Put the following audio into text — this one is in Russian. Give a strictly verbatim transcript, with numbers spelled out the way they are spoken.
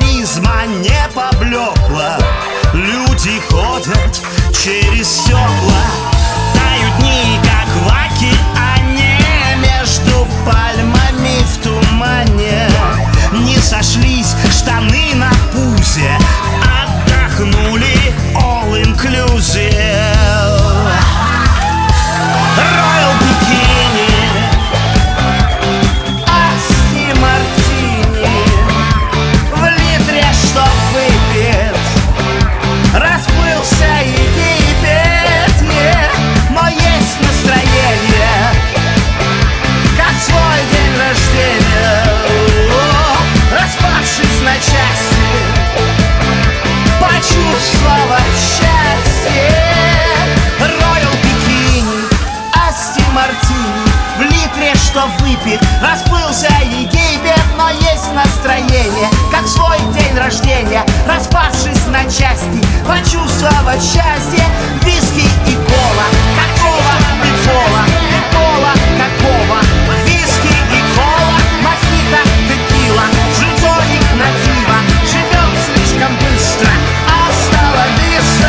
харизма не поблекла. Люди ходят через стекла. Тают дни, как в океане, между пальмами в тумане. Не сошлись штаны на пузе, отдохнули all inclusive. Royal Bikini, Асти Мартини, в литре что выпит, расплылся Египет, yeah. Но есть настроение, как свой день рождения, распавшись на части, почувствовать счастье. Royal Bikini, Асти Мартини, в литре что выпит, расплылся Египет, но есть настроение, как свой день рождения, распавшись на части, почувствовать счастье. Виски и кола, какого прикола, прикола какого? Виски и кола, мохито, текила, жетоник на пиво, живем слишком быстро, остало быстро.